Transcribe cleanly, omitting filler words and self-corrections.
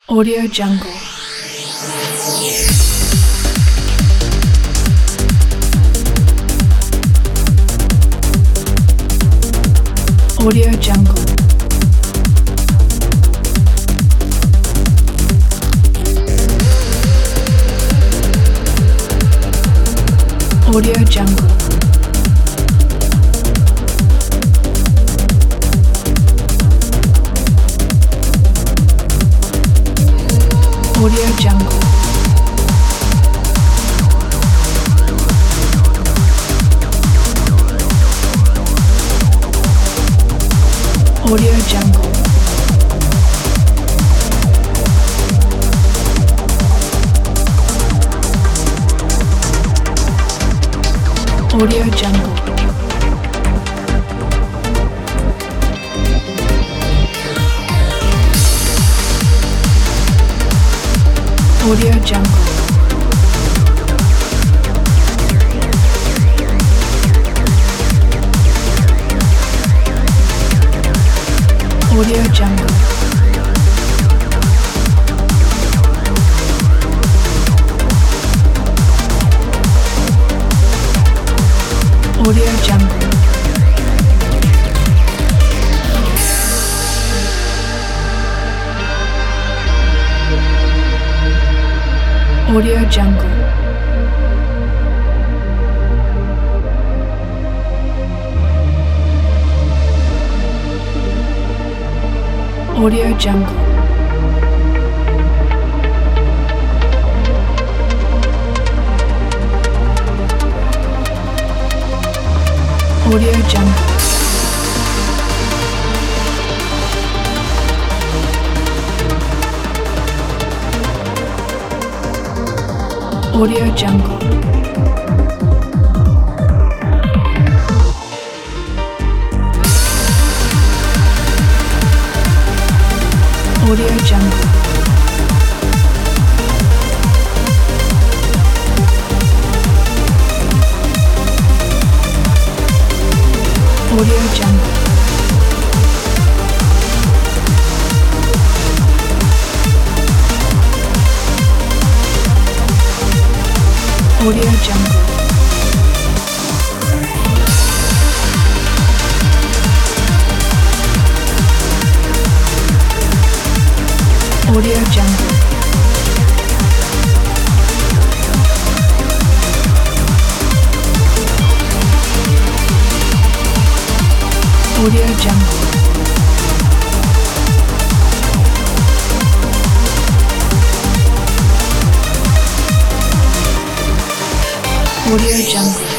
Audio Jungle. Audio Jungle. Audio Jungle. Audio Jungle. Audio Jungle. Audio Jungle. Audio Jungle. Audio Jungle. Audio Jungle. Audio Jungle. Audio Jungle. Audio Jungle. Audio Jungle. Audio Jungle. Audio Jungle. Audio Jungle. Audio Jungle. Audio Jungle. Audio Jungle.